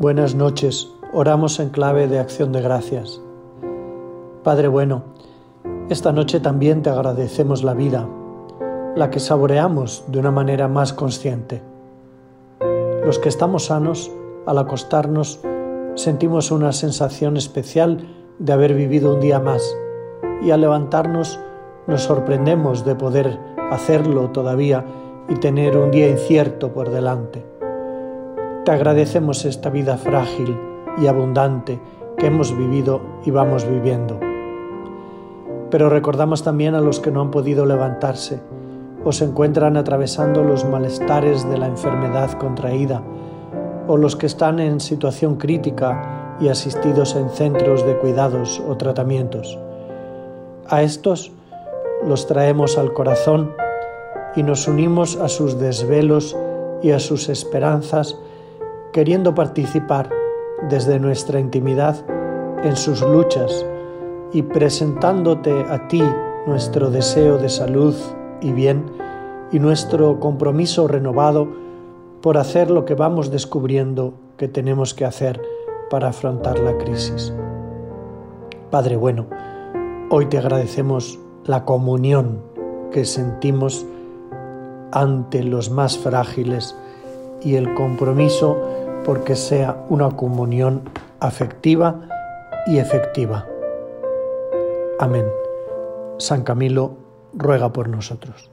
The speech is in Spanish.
Buenas noches, oramos en clave de acción de gracias. Padre bueno, esta noche también te agradecemos la vida, la que saboreamos de una manera más consciente. Los que estamos sanos, al acostarnos, sentimos una sensación especial de haber vivido un día más y al levantarnos nos sorprendemos de poder hacerlo todavía y tener un día incierto por delante. Te agradecemos esta vida frágil y abundante que hemos vivido y vamos viviendo. Pero recordamos también a los que no han podido levantarse o se encuentran atravesando los malestares de la enfermedad contraída, o los que están en situación crítica y asistidos en centros de cuidados o tratamientos. A estos los traemos al corazón y nos unimos a sus desvelos y a sus esperanzas, queriendo participar desde nuestra intimidad en sus luchas y presentándote a ti nuestro deseo de salud y bien y nuestro compromiso renovado por hacer lo que vamos descubriendo que tenemos que hacer para afrontar la crisis. Padre bueno, hoy te agradecemos la comunión que sentimos ante los más frágiles y el compromiso porque sea una comunión afectiva y efectiva. Amén. San Camilo ruega por nosotros.